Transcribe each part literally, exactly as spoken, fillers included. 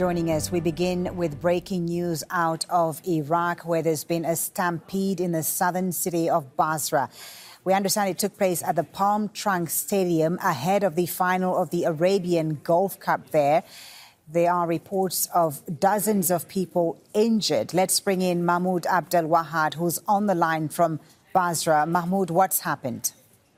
Joining us, we begin with breaking news out of Iraq, where there's been a stampede in the southern city of Basra. We understand it took place at the Palm Trunk Stadium ahead of the final of the Arabian Gulf Cup there. There are reports of dozens of people injured. Let's bring in Mahmoud Abdel Wahad, who's on the line from Basra. Mahmoud, what's happened?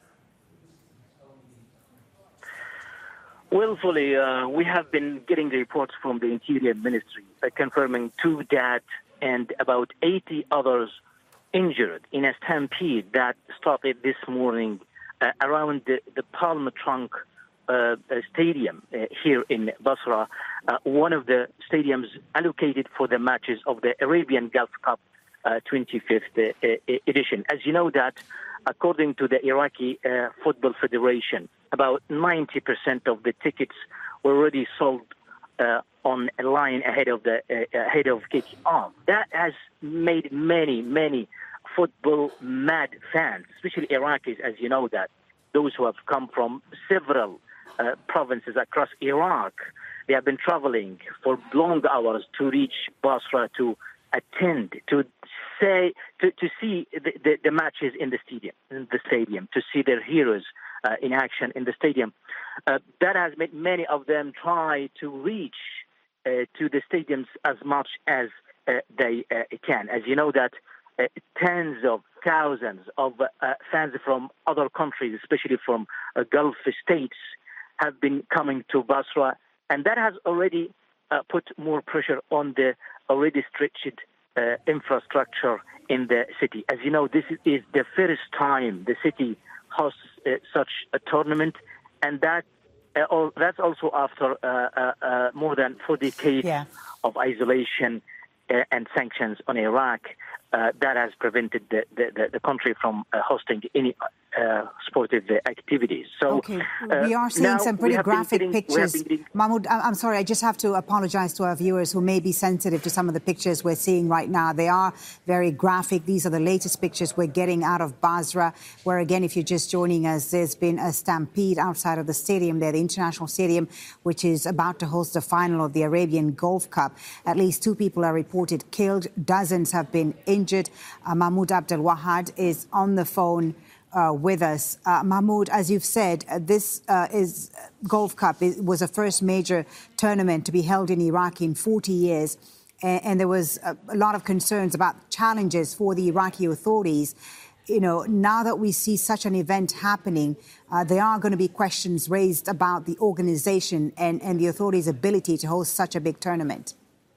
Well, Fully, uh, we have been getting the reports from the Interior Ministry uh, confirming two dead and about eighty others injured in a stampede that started this morning uh, around the, the Palm Trunk uh, Stadium uh, here in Basra, uh, one of the stadiums allocated for the matches of the Arabian Gulf Cup uh, twenty-fifth uh, edition. As you know that, according to the Iraqi uh, Football Federation, about ninety percent of the tickets were already sold uh, on a line ahead of the uh, ahead of kicking off. That has made many, many football mad fans, especially Iraqis, as you know that, those who have come from several uh, provinces across Iraq. They have been traveling for long hours to reach Basra to attend, to say, to, to see the, the, the matches in the stadium, in the stadium, to see their heroes uh, in action in the stadium. Uh, that has made many of them try to reach uh, to the stadiums as much as uh, they uh, can. As you know that uh, tens of thousands of uh, fans from other countries, especially from uh, Gulf states, have been coming to Basra, and that has already uh, put more pressure on the already stretched uh, infrastructure in the city. As you know, this is the first time the city hosts uh, such a tournament, and that uh, all, that's also after uh, uh, uh, more than four decades yeah. of isolation uh, and sanctions on Iraq. Uh, that has prevented the, the, the country from uh, hosting any uh, sportive activities. So okay. we are seeing some pretty graphic getting, pictures. Getting... Mahmoud, I'm sorry, I just have to apologize to our viewers who may be sensitive to some of the pictures we're seeing right now. They are very graphic. These are the latest pictures we're getting out of Basra, where, again, if you're just joining us, there's been a stampede outside of the stadium there, the International Stadium, which is about to host the final of the Arabian Gulf Cup. At least two people are reported killed. Dozens have been injured. Uh, Mahmoud Abdel Wahad is on the phone uh, with us. Uh, Mahmoud, as you've said, uh, this uh, is Gulf Cup it was the first major tournament to be held in Iraq in forty years. And, and there was a, a lot of concerns about challenges for the Iraqi authorities. You know, now that we see such an event happening, uh, there are going to be questions raised about the organization and, and the authorities' ability to host such a big tournament.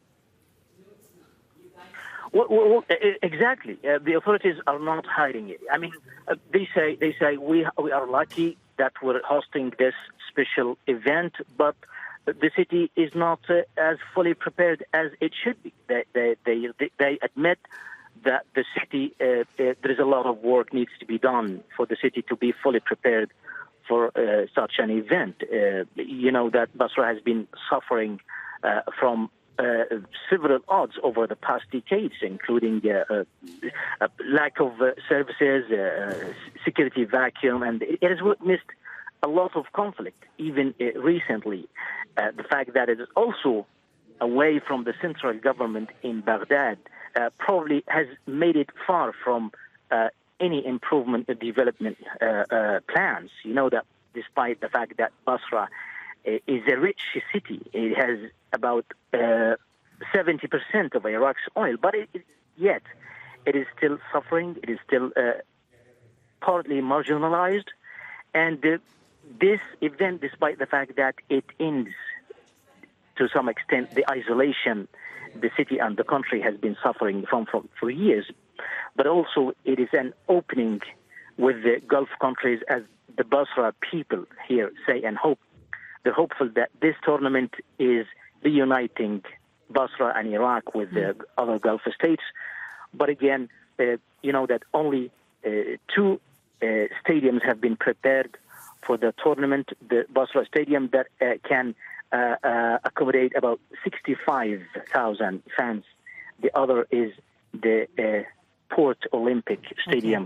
Well, well, exactly. Uh, the authorities are not hiding it. I mean, uh, they say they say we we are lucky that we're hosting this special event, but the city is not uh, as fully prepared as it should be. They they they, they admit that the city uh, uh, there is a lot of work needs to be done for the city to be fully prepared for uh, such an event. Uh, you know that Basra has been suffering uh, from Uh, several odds over the past decades, including uh, uh, a lack of uh, services, uh, security vacuum, and it has witnessed a lot of conflict, even uh, recently. Uh, the fact that it is also away from the central government in Baghdad uh, probably has made it far from uh, any improvement in development uh, uh, plans. You know that despite the fact that Basra is a rich city. It has about uh, seventy percent of Iraq's oil, but it, it, yet it is still suffering. It is still uh, partly marginalized. And uh, this event, despite the fact that it ends to some extent the isolation the city and the country has been suffering from, from for years, but also it is an opening with the Gulf countries, as the Basra people here say and hope. They're hopeful that this tournament is reuniting Basra and Iraq with the other Gulf states. But again, uh, you know that only uh, two uh, stadiums have been prepared for the tournament. The Basra Stadium that uh, can uh, uh, accommodate about sixty-five thousand fans. The other is the uh, Port Olympic Stadium. Okay.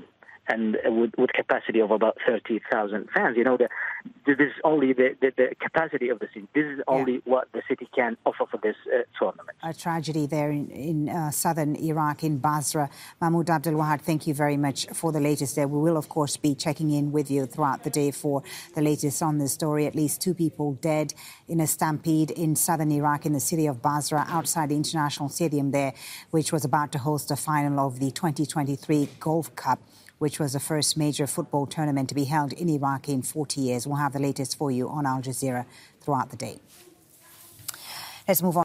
and with, with capacity of about thirty thousand fans. You know, the, this is only the, the, the capacity of the city. This is only yeah. what the city can offer for this uh, tournament. A tragedy there in, in uh, southern Iraq, in Basra. Mahmoud Abdelwahad, thank you very much for the latest there. We will, of course, be checking in with you throughout the day for the latest on this story. At least two people dead in a stampede in southern Iraq, in the city of Basra, outside the International Stadium there, which was about to host a final of the twenty twenty-three Gulf Cup, which was the first major football tournament to be held in Iraq in forty years. We'll have the latest for you on Al Jazeera throughout the day. Let's move on.